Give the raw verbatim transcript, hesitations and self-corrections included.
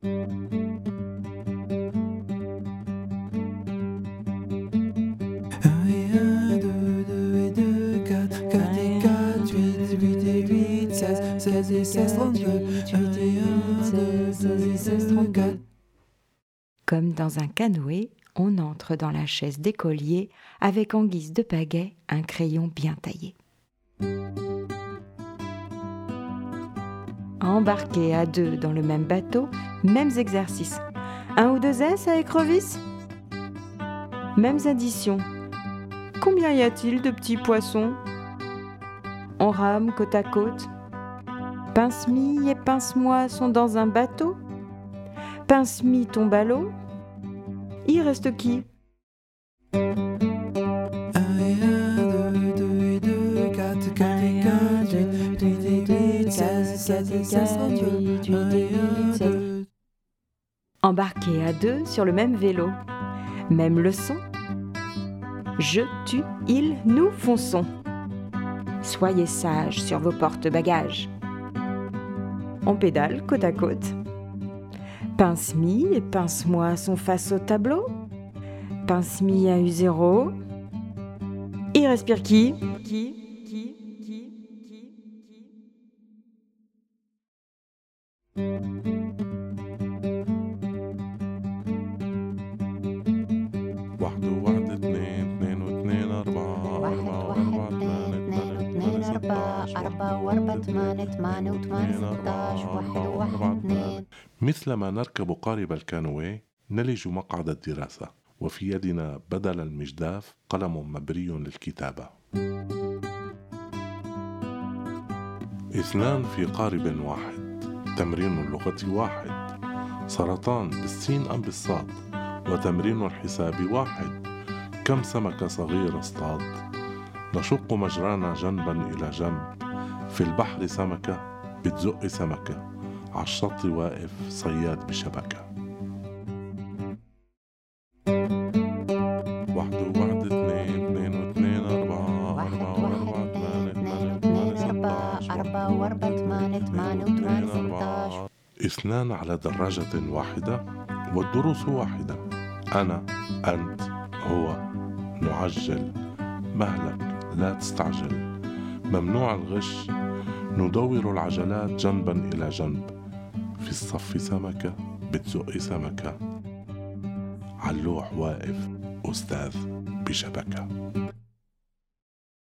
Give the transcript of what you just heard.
Comme dans un canoë, on entre dans la chaise d'écolier avec en guise de pagaie un crayon bien taillé. Embarqués à deux dans le même bateau, mêmes exercices. Un ou deux S à écrevisse ? Mêmes additions. Combien y a-t-il de petits poissons ? On rame côte à côte. Pince-mie et pince-moi sont dans un bateau. Pince-mie tombe à l'eau. Il reste qui ? Embarqués à deux sur le même vélo. Même leçon. Je, tu, il, nous fonçons. Soyez sages sur vos porte-bagages. On pédale côte à côte. Pince-mie et pince-moi sont face au tableau. Pince-mie a eu zéro. Il respire qui ? Qui ? Qui ? Qui ? Qui ? Qui ? واحد وواحد اثنين اثنين واثنين أربعة أربعة وأربعة ثمانية ثمانية ستاش أربعة وأربعة ثمانية ثمانية وثمانية ستاش واحد وواحد اثنين. مثلما نركب قارب الكانوي نلج مقعد الدراسة وفي يدنا بدل المجداف قلم مبري للكتابة. اثنان في قارب واحد، تمرين اللغة واحد، سرطان بالسين أم بالصاد، وتمرين الحساب واحد، كم سمكة صغيرة اصطاد، نشق مجرانا جنبا إلى جنب، في البحر سمكة بتزق سمكة، عالشط واقف صياد بشبكة. واحد وواحد اثنين اثنين واثنين أربعة أربعة وأربعة ثمانية ثمانية ثمانية ستاش أربعة وأربعة ثمانية ثمانية وثمانية ستاش. اثنان على دراجة واحدة والدروس واحدة، أنا أنت هو، نعجل مهلك لا تستعجل، ممنوع الغش، ندور العجلات جنبا إلى جنب، في الصف سمكة بتزق سمكة، عاللوح واقف أستاذ بشبكة.